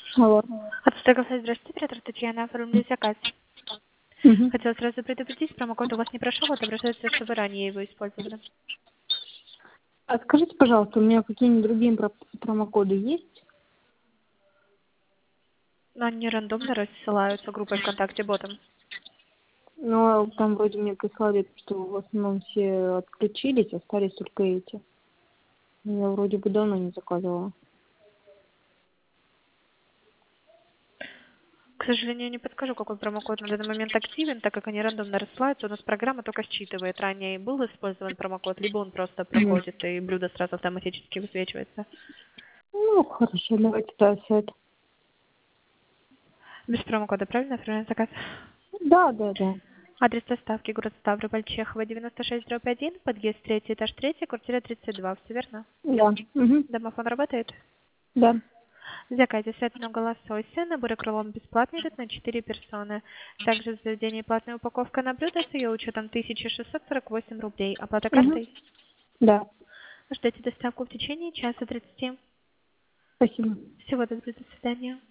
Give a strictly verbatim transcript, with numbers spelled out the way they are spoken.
Алло. От Стегафа, здравствуйте, оператор Татьяна, оформили заказ. Мгм. Хотела сразу предупредить, промокод у вас не прошел, отображается, что вы ранее его использовали. А скажите, пожалуйста, у меня какие-нибудь другие про- промокоды есть? Но они рандомно рассылаются группой ВКонтакте ботом. Ну, там вроде мне прислали, что в основном все отключились, остались только эти. Я вроде бы давно не заказывала. К сожалению, не подскажу, какой промокод на данный момент активен, так как они рандомно рассылаются. У нас программа только считывает, ранее был использован промокод, либо он просто Мгм. проходит, и блюдо сразу автоматически высвечивается. Ну, хорошо, давайте дальше это. Без промокода, правильно, оформляем заказ? Да, да, да. Адрес доставки: город Ставрополь, Чехова, девяносто шесть дробь один, подъезд третий, этаж третий, квартира тридцать два. Все верно? Да. Мгм. Домофон работает? Да. В заказе свет многолосося, наборы крылом бесплатные идут на четыре персоны. Также в заведении платная упаковка на блюдо с ее учетом тысяча шестьсот сорок восемь рублей. Оплата Мгм. картой? Да. Ждете доставку в течение часа тридцати. Спасибо. Всего доброго, до свидания.